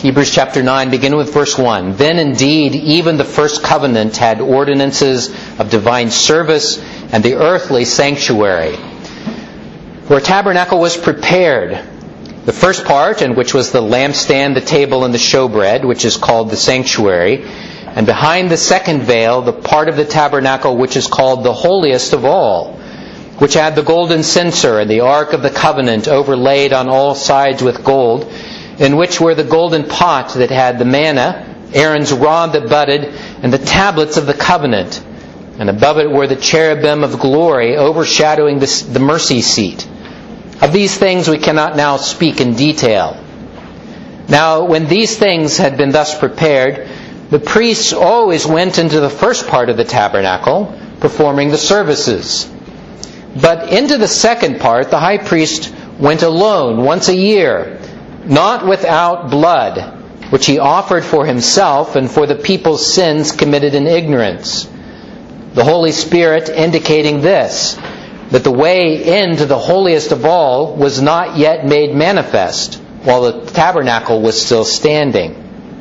Hebrews chapter 9, beginning with verse 1. Then indeed, even the first covenant had ordinances of divine service and the earthly sanctuary. For a tabernacle was prepared. The first part, in which was the lampstand, the table, and the showbread, which is called the sanctuary. And behind the second veil, the part of the tabernacle which is called the holiest of all, which had the golden censer and the ark of the covenant overlaid on all sides with gold, in which were the golden pot that had the manna, Aaron's rod that budded, and the tablets of the covenant. And above it were the cherubim of glory overshadowing the mercy seat. Of these things we cannot now speak in detail. Now, when these things had been thus prepared, the priests always went into the first part of the tabernacle, performing the services. But into the second part, the high priest went alone once a year, not without blood, which he offered for himself and for the people's sins committed in ignorance. The Holy Spirit indicating this, that the way into the holiest of all was not yet made manifest, while the tabernacle was still standing.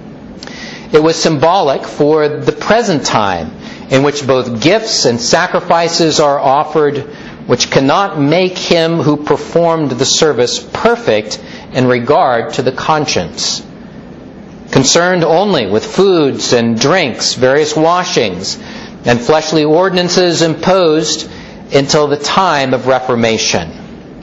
It was symbolic for the present time, in which both gifts and sacrifices are offered, which cannot make him who performed the service perfect in regard to the conscience. Concerned only with foods and drinks, various washings, and fleshly ordinances imposed until the time of Reformation.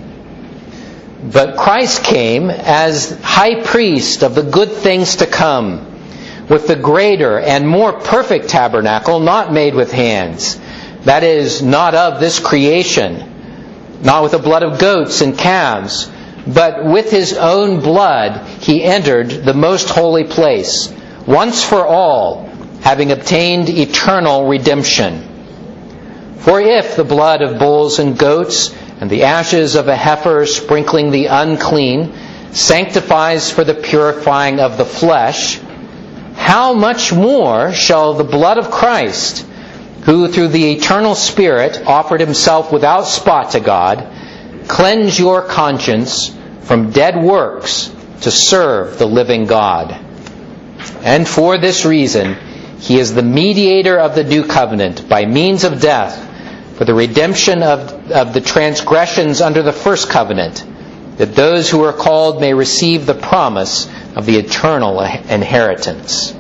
But Christ came as high priest of the good things to come, with the greater and more perfect tabernacle not made with hands, that is, not of this creation, not with the blood of goats and calves, but with his own blood he entered the most holy place, once for all, having obtained eternal redemption. For if the blood of bulls and goats and the ashes of a heifer sprinkling the unclean sanctifies for the purifying of the flesh, how much more shall the blood of Christ, who through the eternal Spirit offered himself without spot to God, cleanse your conscience from dead works to serve the living God. And for this reason, he is the mediator of the new covenant by means of death for the redemption of the transgressions under the first covenant, that those who are called may receive the promise of the eternal inheritance.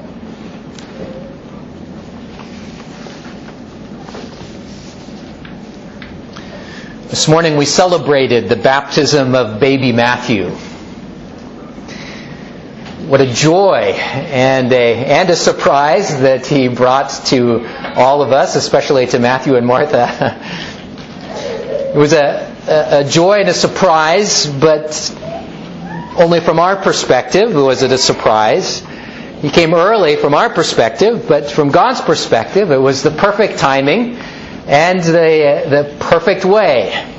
This morning we celebrated the baptism of baby Matthew. What a joy and a surprise that he brought to all of us, especially to Matthew and Martha. It was a joy and a surprise, but only from our perspective was it a surprise. He came early from our perspective, but from God's perspective, it was the perfect timing and the perfect way.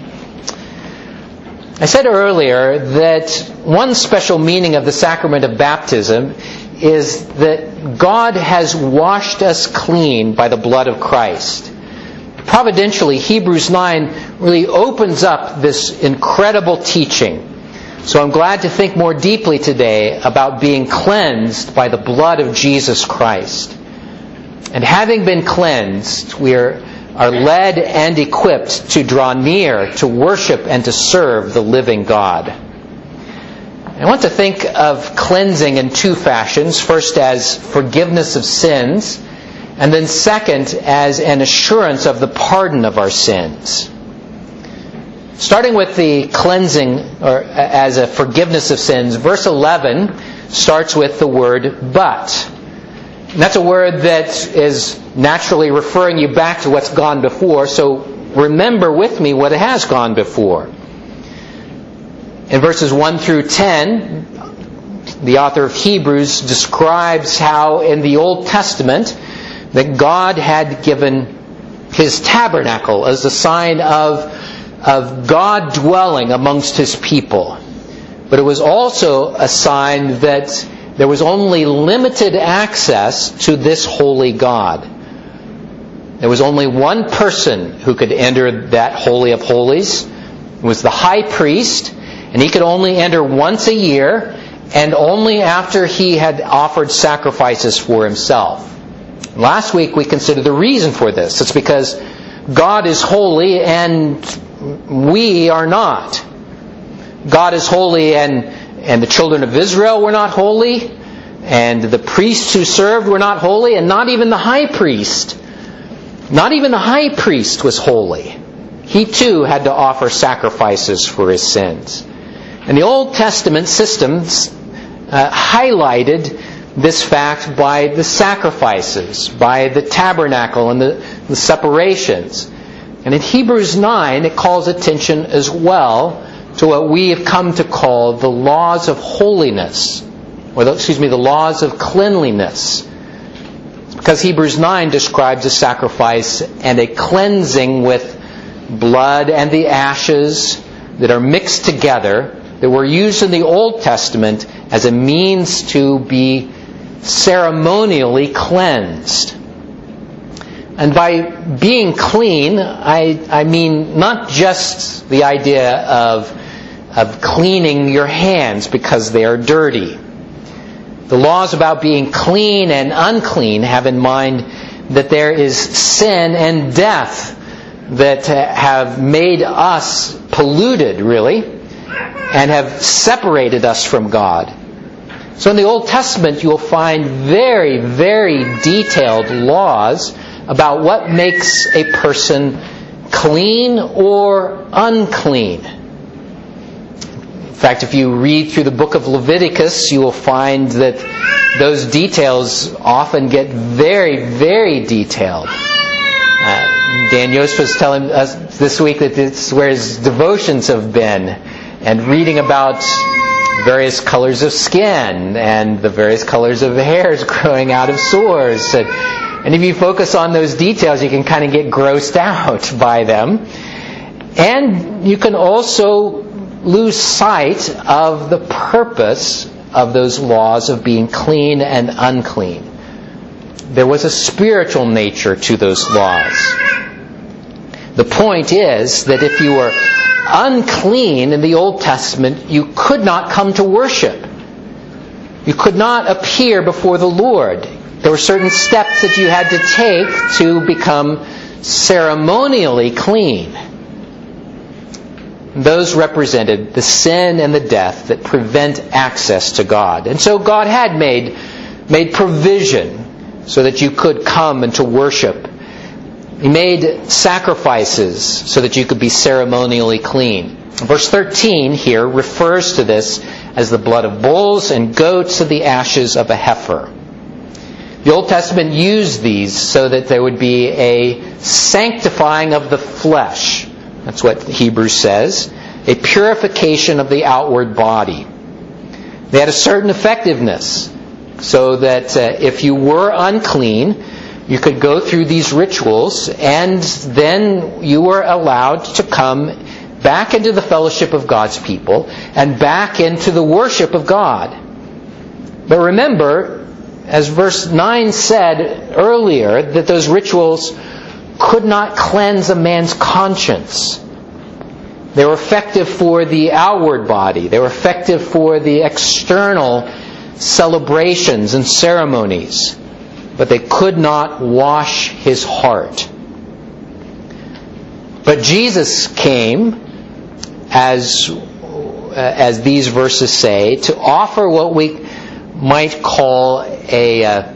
I said earlier that one special meaning of the sacrament of baptism is that God has washed us clean by the blood of Christ. Providentially, Hebrews 9 really opens up this incredible teaching. So I'm glad to think more deeply today about being cleansed by the blood of Jesus Christ. And having been cleansed, we are led and equipped to draw near, to worship, and to serve the living God. I want to think of cleansing in two fashions. First, as forgiveness of sins, and then second, as an assurance of the pardon of our sins. Starting with the cleansing, or as a forgiveness of sins, verse 11 starts with the word but. And that's a word that is naturally referring you back to what's gone before, so remember with me what has gone before. In verses 1 through 10, the author of Hebrews describes how in the Old Testament that God had given His tabernacle as a sign of God dwelling amongst His people. But it was also a sign that there was only limited access to this holy God. There was only one person who could enter that Holy of Holies. It was the high priest, and he could only enter once a year, and only after he had offered sacrifices for himself. Last week we considered the reason for this. It's because God is holy and we are not. God is holy and the children of Israel were not holy, and the priests who served were not holy, and not even the high priest. Not even the high priest was holy. He too had to offer sacrifices for his sins. And the Old Testament systems highlighted this fact by the sacrifices, by the tabernacle and the separations. And in Hebrews 9, it calls attention as well to what we have come to call the laws of holiness, the laws of cleanliness. Because Hebrews 9 describes a sacrifice and a cleansing with blood and the ashes that are mixed together, that were used in the Old Testament as a means to be ceremonially cleansed. And by being clean, I mean not just the idea of cleaning your hands because they are dirty. The laws about being clean and unclean have in mind that there is sin and death that have made us polluted, really, and have separated us from God. So in the Old Testament, you'll find very, very detailed laws about what makes a person clean or unclean. In fact, if you read through the book of Leviticus, you will find that those details often get very, very detailed. Dan Yost was telling us this week that it's where his devotions have been, and reading about various colors of skin and the various colors of hairs growing out of sores. And if you focus on those details, you can kind of get grossed out by them. And you can also lose sight of the purpose of those laws of being clean and unclean. There was a spiritual nature to those laws. The point is that if you were unclean in the Old Testament, you could not come to worship. You could not appear before the Lord. There were certain steps that you had to take to become ceremonially clean. Those represented the sin and the death that prevent access to God. And so God had made provision so that you could come and to worship. He made sacrifices so that you could be ceremonially clean. Verse 13 here refers to this as the blood of bulls and goats and the ashes of a heifer. The Old Testament used these so that there would be a sanctifying of the flesh. That's what Hebrews says. A purification of the outward body. They had a certain effectiveness, so that if you were unclean, you could go through these rituals, and then you were allowed to come back into the fellowship of God's people and back into the worship of God. But remember, as verse 9 said earlier, that those rituals could not cleanse a man's conscience. They were effective for the outward body. They were effective for the external celebrations and ceremonies. But they could not wash his heart. But Jesus came, as these verses say, to offer what we might call a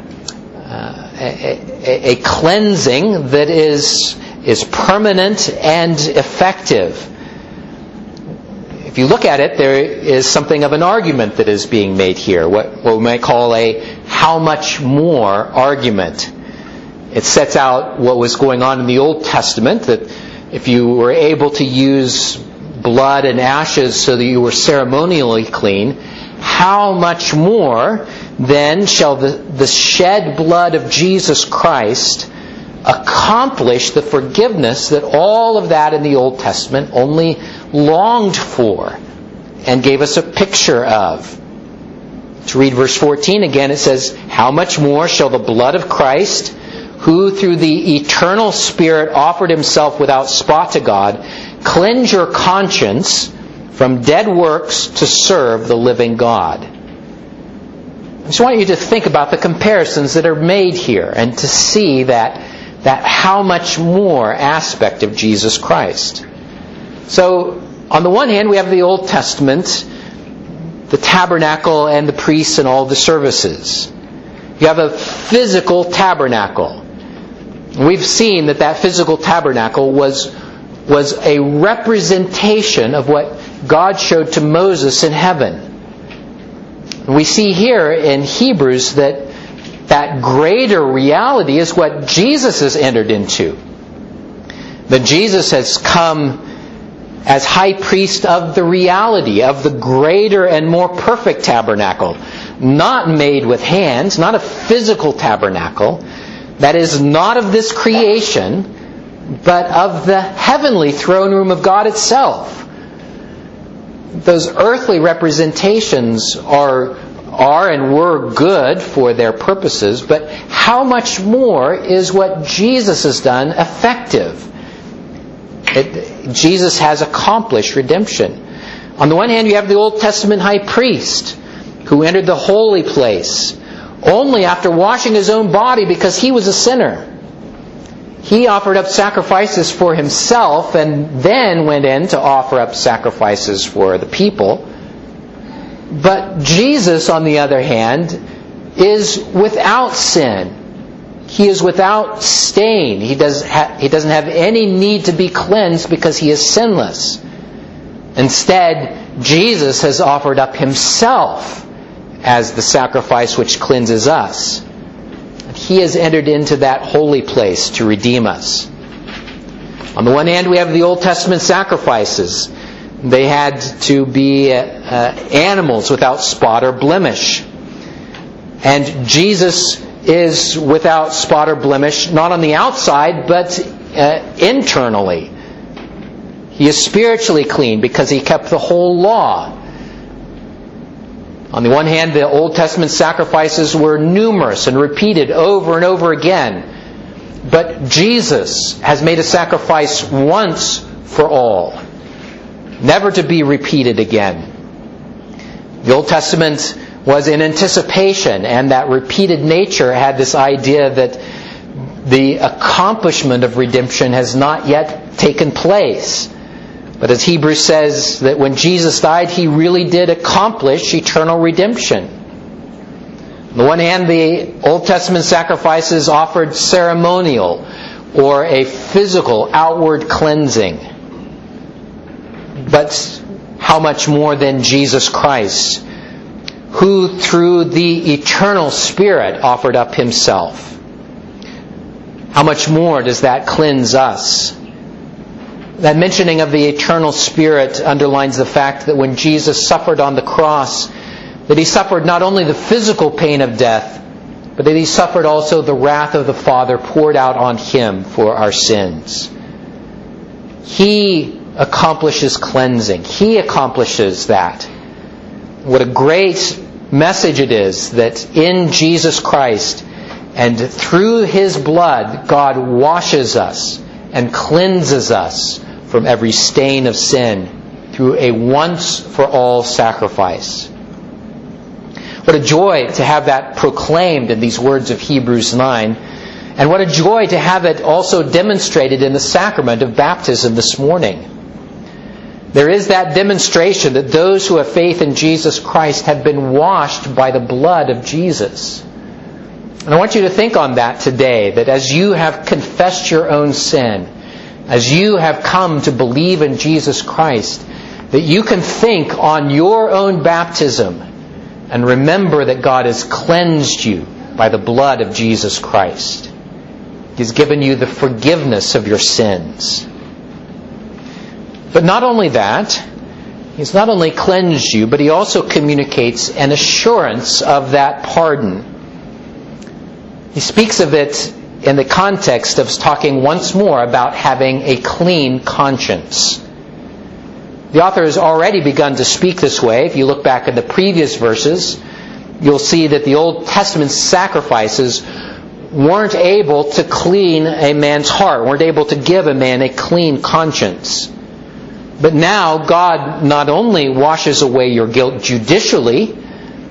cleansing that is permanent and effective. If you look at it, there is something of an argument that is being made here, what we might call a how much more argument. It sets out what was going on in the Old Testament, that if you were able to use blood and ashes so that you were ceremonially clean, how much more then shall the shed blood of Jesus Christ accomplish the forgiveness that all of that in the Old Testament only longed for and gave us a picture of. To read verse 14 again, it says, "How much more shall the blood of Christ, who through the eternal Spirit offered himself without spot to God, cleanse your conscience from dead works to serve the living God." just want you to think about the comparisons that are made here and to see that how much more aspect of Jesus Christ. So, on the one hand, we have the Old Testament, the tabernacle and the priests and all the services. You have a physical tabernacle. We've seen that physical tabernacle was a representation of what God showed to Moses in heaven. We see here in Hebrews that greater reality is what Jesus has entered into. That Jesus has come as high priest of the reality, of the greater and more perfect tabernacle. Not made with hands, not a physical tabernacle. That is not of this creation, but of the heavenly throne room of God itself. Those earthly representations are and were good for their purposes, but how much more is what Jesus has done effective? Jesus has accomplished redemption. On the one hand, you have the Old Testament high priest who entered the holy place only after washing his own body because he was a sinner. He offered up sacrifices for himself and then went in to offer up sacrifices for the people. But Jesus, on the other hand, is without sin. He is without stain. He doesn't have any need to be cleansed because he is sinless. Instead, Jesus has offered up himself as the sacrifice which cleanses us. He has entered into that holy place to redeem us. On the one hand, we have the Old Testament sacrifices. They had to be animals without spot or blemish. And Jesus is without spot or blemish, not on the outside, but internally. He is spiritually clean because he kept the whole law. On the one hand, the Old Testament sacrifices were numerous and repeated over and over again. But Jesus has made a sacrifice once for all, never to be repeated again. The Old Testament was in anticipation, and that repeated nature had this idea that the accomplishment of redemption has not yet taken place. But as Hebrews says, that when Jesus died, He really did accomplish eternal redemption. On the one hand, the Old Testament sacrifices offered ceremonial or a physical outward cleansing. But how much more than Jesus Christ, who through the eternal Spirit offered up Himself? How much more does that cleanse us? That mentioning of the eternal Spirit underlines the fact that when Jesus suffered on the cross, that He suffered not only the physical pain of death, but that He suffered also the wrath of the Father poured out on Him for our sins. He accomplishes cleansing. He accomplishes that. What a great message it is that in Jesus Christ and through His blood, God washes us and cleanses us from every stain of sin through a once-for-all sacrifice. What a joy to have that proclaimed in these words of Hebrews 9. And what a joy to have it also demonstrated in the sacrament of baptism this morning. There is that demonstration that those who have faith in Jesus Christ have been washed by the blood of Jesus. And I want you to think on that today, that as you have confessed your own sin, as you have come to believe in Jesus Christ, that you can think on your own baptism and remember that God has cleansed you by the blood of Jesus Christ. He's given you the forgiveness of your sins. But not only that, He's not only cleansed you, but He also communicates an assurance of that pardon. He speaks of it in the context of talking once more about having a clean conscience. The author has already begun to speak this way. If you look back at the previous verses, you'll see that the Old Testament sacrifices weren't able to clean a man's heart, weren't able to give a man a clean conscience. But now God not only washes away your guilt judicially,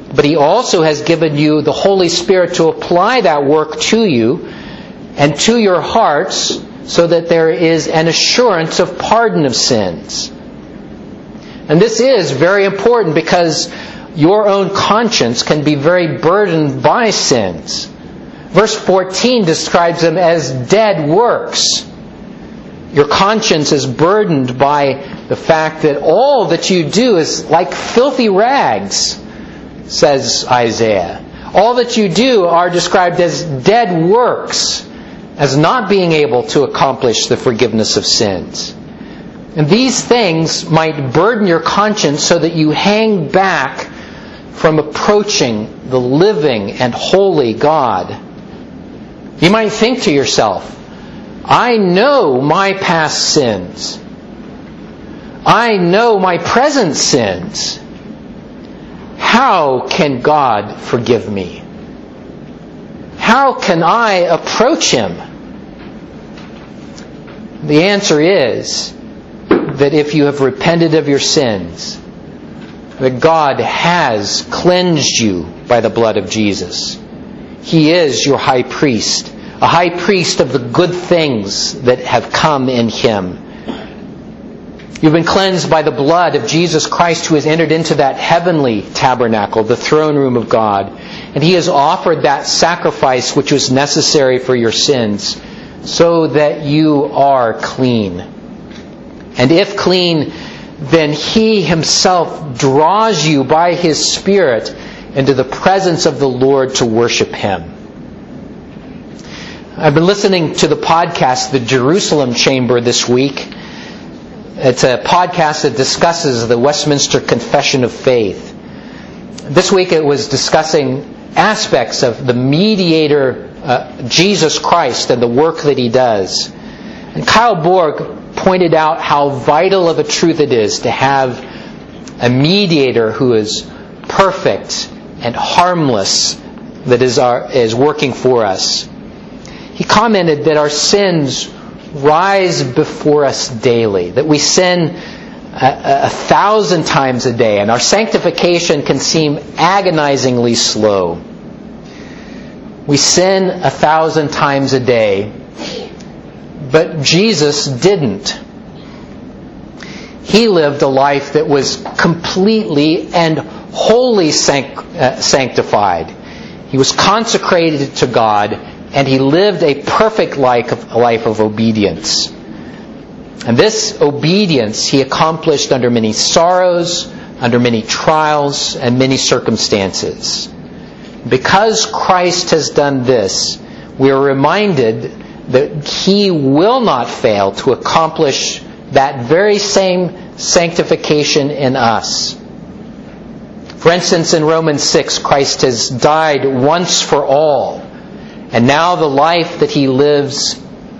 but He also has given you the Holy Spirit to apply that work to you and to your hearts, so that there is an assurance of pardon of sins. And this is very important because your own conscience can be very burdened by sins. Verse 14 describes them as dead works. Your conscience is burdened by the fact that all that you do is like filthy rags, says Isaiah. All that you do are described as dead works, as not being able to accomplish the forgiveness of sins. And these things might burden your conscience so that you hang back from approaching the living and holy God. You might think to yourself, I know my past sins. I know my present sins. How can God forgive me? How can I approach Him? The answer is that if you have repented of your sins, that God has cleansed you by the blood of Jesus. He is your high priest, a high priest of the good things that have come in Him. You've been cleansed by the blood of Jesus Christ, who has entered into that heavenly tabernacle, the throne room of God. And He has offered that sacrifice which was necessary for your sins, so that you are clean. And if clean, then He Himself draws you by His Spirit into the presence of the Lord to worship Him. I've been listening to the podcast, The Jerusalem Chamber, this week. It's a podcast that discusses the Westminster Confession of Faith. This week it was discussing aspects of the mediator, Jesus Christ, and the work that He does. And Kyle Borg pointed out how vital of a truth it is to have a mediator who is perfect and harmless, that is working for us. He commented that our sins rise before us daily, that we sin 1,000 times a day, and our sanctification can seem agonizingly slow. We sin 1,000 times a day, but Jesus didn't. He lived a life that was completely and wholly sanctified. He was consecrated to God, and He lived a perfect life of obedience. And this obedience He accomplished under many sorrows, under many trials, and many circumstances. Because Christ has done this, we are reminded that He will not fail to accomplish that very same sanctification in us. For instance, in Romans 6, Christ has died once for all. And now the life that He lives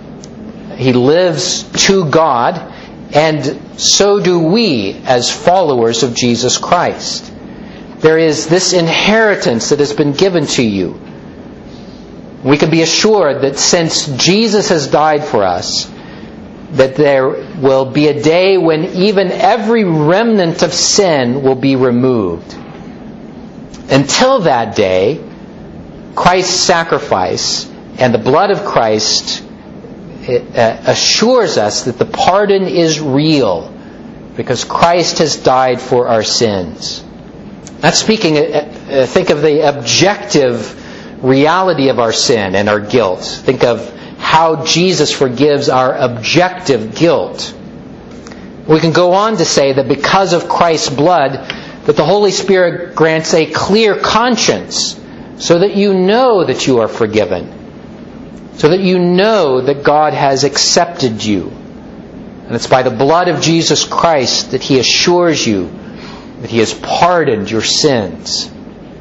to God, and so do we as followers of Jesus Christ. There is this inheritance that has been given to you. We can be assured that since Jesus has died for us, that there will be a day when even every remnant of sin will be removed. Until that day, Christ's sacrifice and the blood of Christ assures us that the pardon is real, because Christ has died for our sins. Not speaking, think of the objective reality of our sin and our guilt. Think of how Jesus forgives our objective guilt. We can go on to say that because of Christ's blood, that the Holy Spirit grants a clear conscience, so that you know that you are forgiven, so that you know that God has accepted you. And it's by the blood of Jesus Christ that He assures you that He has pardoned your sins.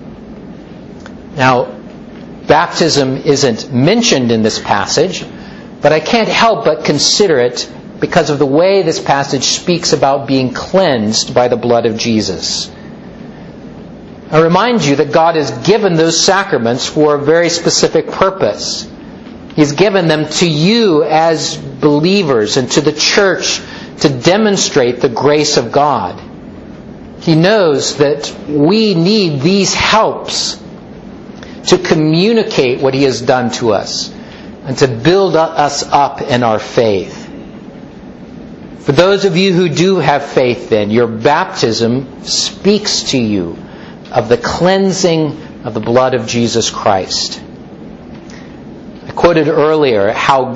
Now, baptism isn't mentioned in this passage, but I can't help but consider it because of the way this passage speaks about being cleansed by the blood of Jesus. I remind you that God has given those sacraments for a very specific purpose. He's given them to you as believers and to the church to demonstrate the grace of God. He knows that we need these helps to communicate what He has done to us and to build us up in our faith. For those of you who do have faith then, your baptism speaks to you of the cleansing of the blood of Jesus Christ. I quoted earlier how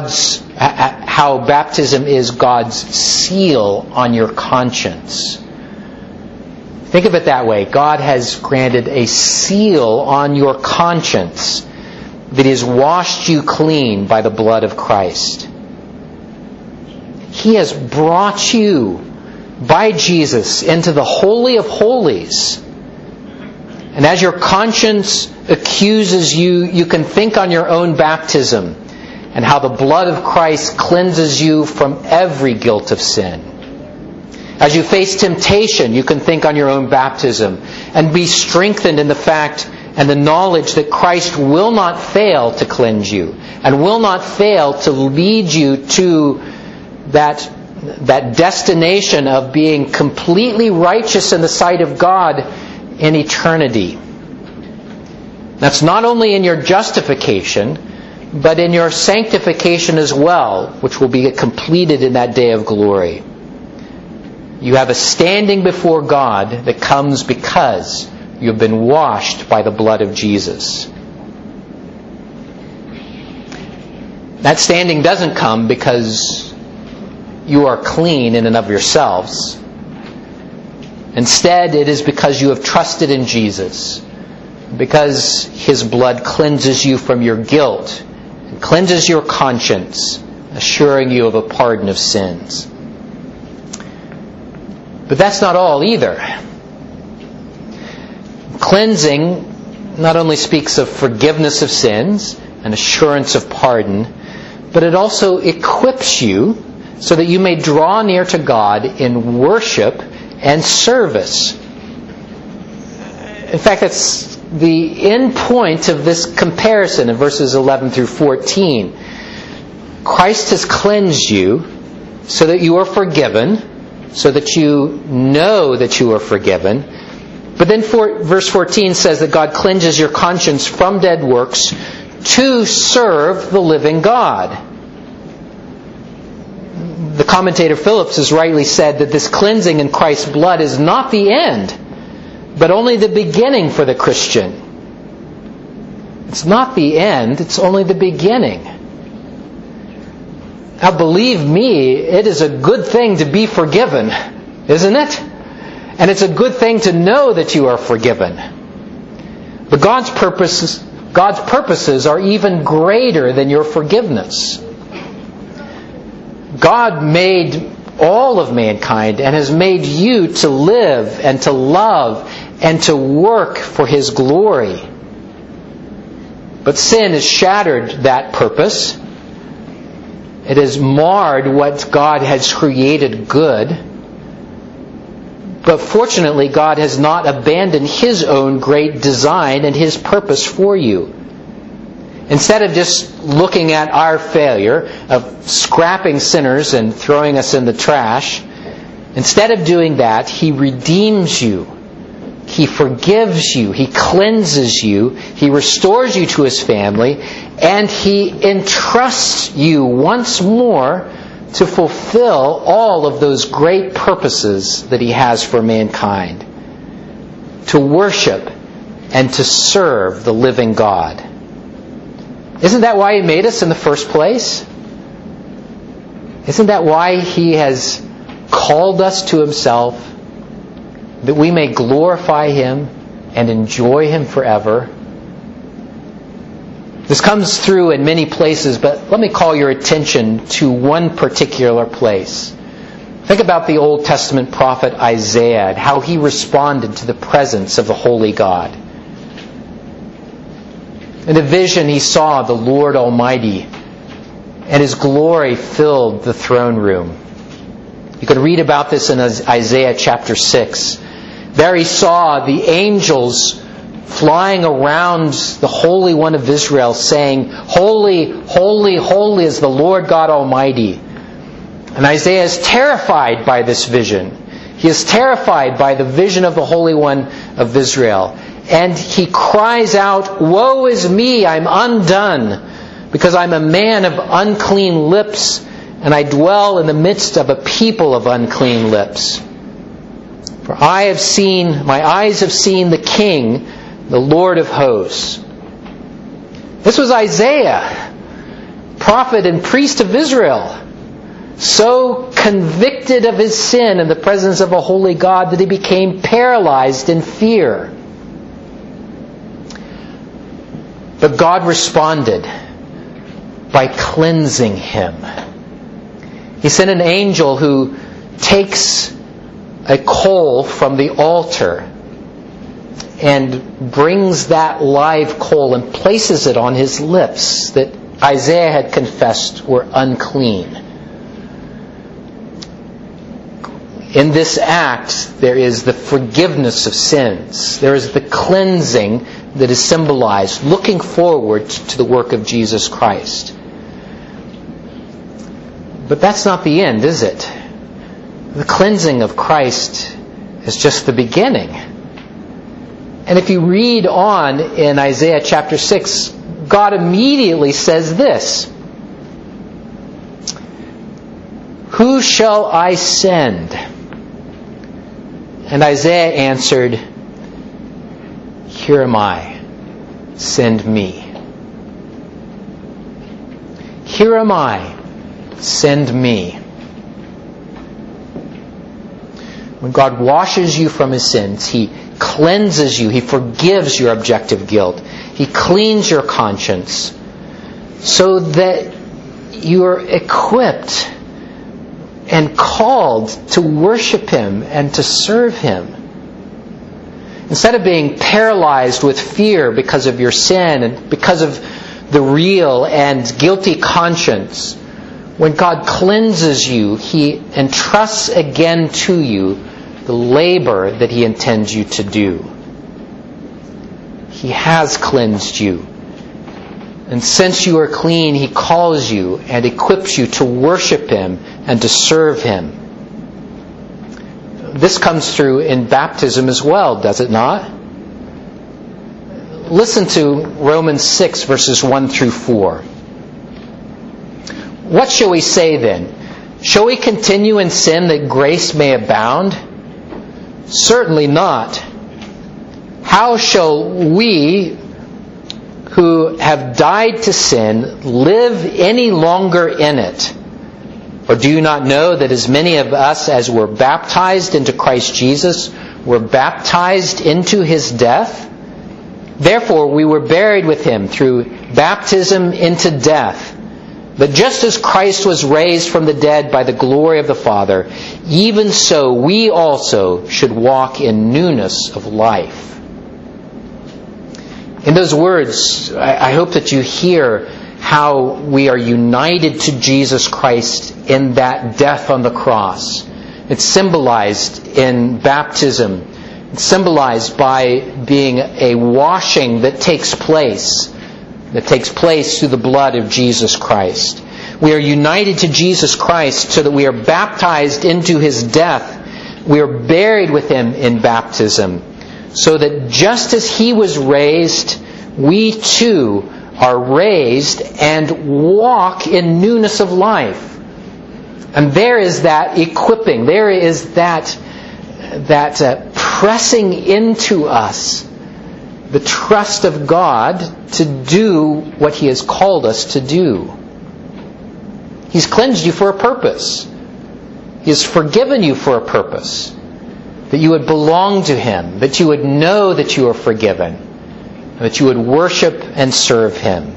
baptism is God's seal on your conscience. Think of it that way. God has granted a seal on your conscience that He has washed you clean by the blood of Christ. He has brought you by Jesus into the Holy of Holies. And as your conscience accuses you, you can think on your own baptism and how the blood of Christ cleanses you from every guilt of sin. As you face temptation, you can think on your own baptism and be strengthened in the fact and the knowledge that Christ will not fail to cleanse you and will not fail to lead you to that destination of being completely righteous in the sight of God in eternity. That's not only in your justification, but in your sanctification as well, which will be completed in that day of glory. You have a standing before God that comes because you have been washed by the blood of Jesus. That standing doesn't come because you are clean in and of yourselves. Instead, it is because you have trusted in Jesus, because His blood cleanses you from your guilt and cleanses your conscience, assuring you of a pardon of sins. But that's not all either. Cleansing not only speaks of forgiveness of sins and assurance of pardon, but it also equips you so that you may draw near to God in worship and service. In fact, that's the end point of this comparison in verses 11 through 14. Christ has cleansed you so that you are forgiven, so that you know that you are forgiven. But then verse 14 says that God cleanses your conscience from dead works to serve the living God. The commentator Phillips has rightly said that this cleansing in Christ's blood is not the end, but only the beginning for the Christian. It's not the end, it's only the beginning. Now believe me, it is a good thing to be forgiven, isn't it? And it's a good thing to know that you are forgiven. But God's purposes are even greater than your forgiveness. God made all of mankind and has made you to live and to love and to work for His glory. But sin has shattered that purpose. It has marred what God has created good. But fortunately, God has not abandoned His own great design and His purpose for you. Instead of just looking at our failure, of scrapping sinners and throwing us in the trash, instead of doing that, He redeems you. He forgives you. He cleanses you. He restores you to His family. And He entrusts you once more to fulfill all of those great purposes that He has for mankind. To worship and to serve the living God. Isn't that why He made us in the first place? Isn't that why He has called us to Himself, that we may glorify Him and enjoy Him forever? This comes through in many places, but let me call your attention to one particular place. Think about the Old Testament prophet Isaiah and how he responded to the presence of the Holy God. In a vision he saw the Lord Almighty, and His glory filled the throne room. You can read about this in Isaiah chapter 6. There he saw the angels flying around the Holy One of Israel, saying, "Holy, holy, holy is the Lord God Almighty." And Isaiah is terrified by this vision. He is terrified by the vision of the Holy One of Israel. And he cries out, "Woe is me, I'm undone, because I'm a man of unclean lips, and I dwell in the midst of a people of unclean lips. For my eyes have seen the King, the Lord of hosts." This was Isaiah, prophet and priest of Israel, so convicted of his sin in the presence of a holy God that he became paralyzed in fear. But God responded by cleansing him. He sent an angel who takes a coal from the altar and brings that live coal and places it on his lips that Isaiah had confessed were unclean. In this act, there is the forgiveness of sins. There is the cleansing that is symbolized, looking forward to the work of Jesus Christ. But that's not the end, is it? The cleansing of Christ is just the beginning. And if you read on in Isaiah chapter 6, God immediately says this, "Who shall I send?" And Isaiah answered, "Here am I, send me." Here am I, send me. When God washes you from His sins, He cleanses you. He forgives your objective guilt. He cleans your conscience so that you are equipped and called to worship Him and to serve Him. Instead of being paralyzed with fear because of your sin and because of the real and guilty conscience, when God cleanses you, He entrusts again to you the labor that He intends you to do. He has cleansed you. And since you are clean, He calls you and equips you to worship Him and to serve Him. This comes through in baptism as well, does it not? Listen to Romans 6, verses 1 through 4. What shall we say then? Shall we continue in sin that grace may abound? Certainly not. How shall we who have died to sin live any longer in it? Or do you not know that as many of us as were baptized into Christ Jesus were baptized into His death? Therefore we were buried with Him through baptism into death. But just as Christ was raised from the dead by the glory of the Father, even so we also should walk in newness of life. In those words, I hope that you hear how we are united to Jesus Christ in that death on the cross. It's symbolized in baptism. It's symbolized by being a washing that takes place through the blood of Jesus Christ. We are united to Jesus Christ so that we are baptized into His death. We are buried with Him in baptism, so that just as He was raised, we too are raised and walk in newness of life. And there is that equipping, there is that pressing into us the trust of God to do what He has called us to do. He's cleansed you for a purpose. He has forgiven you for a purpose. That you would belong to Him, that you would know that you are forgiven, that you would worship and serve Him.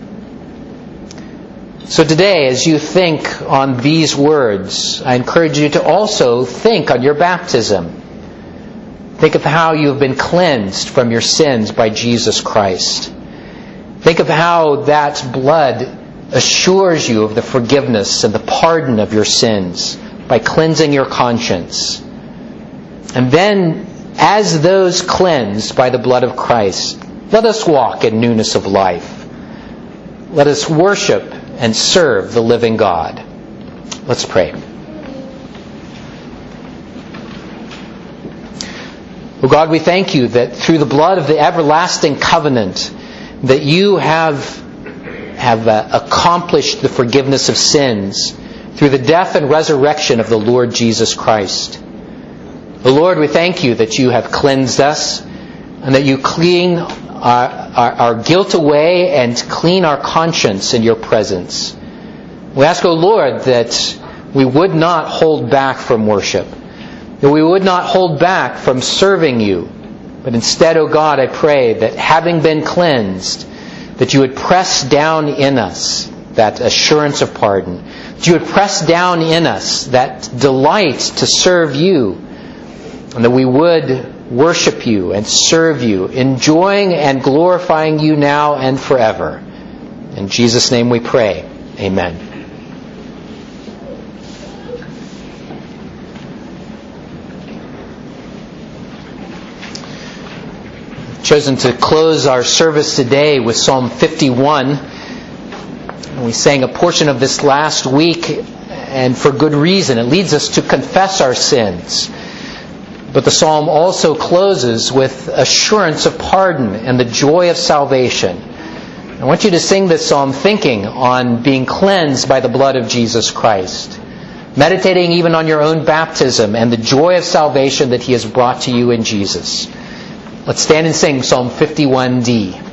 So today, as you think on these words, I encourage you to also think on your baptism. Think of how you have been cleansed from your sins by Jesus Christ. Think of how that blood assures you of the forgiveness and the pardon of your sins by cleansing your conscience. And then, as those cleansed by the blood of Christ, let us walk in newness of life. Let us worship and serve the living God. Let's pray. Oh God, we thank you that through the blood of the everlasting covenant that you have accomplished the forgiveness of sins through the death and resurrection of the Lord Jesus Christ. O Lord, we thank you that you have cleansed us and that you clean our guilt away and clean our conscience in your presence. We ask, O Lord, that we would not hold back from worship, that we would not hold back from serving you, but instead, O God, I pray that having been cleansed, that you would press down in us that assurance of pardon, that you would press down in us that delight to serve you, and that we would worship you and serve you, enjoying and glorifying you now and forever. In Jesus' name we pray. Amen. I've chosen to close our service today with Psalm 51. We sang a portion of this last week, and for good reason. It leads us to confess our sins. But the psalm also closes with assurance of pardon and the joy of salvation. I want you to sing this psalm thinking on being cleansed by the blood of Jesus Christ, meditating even on your own baptism and the joy of salvation that He has brought to you in Jesus. Let's stand and sing Psalm 51D.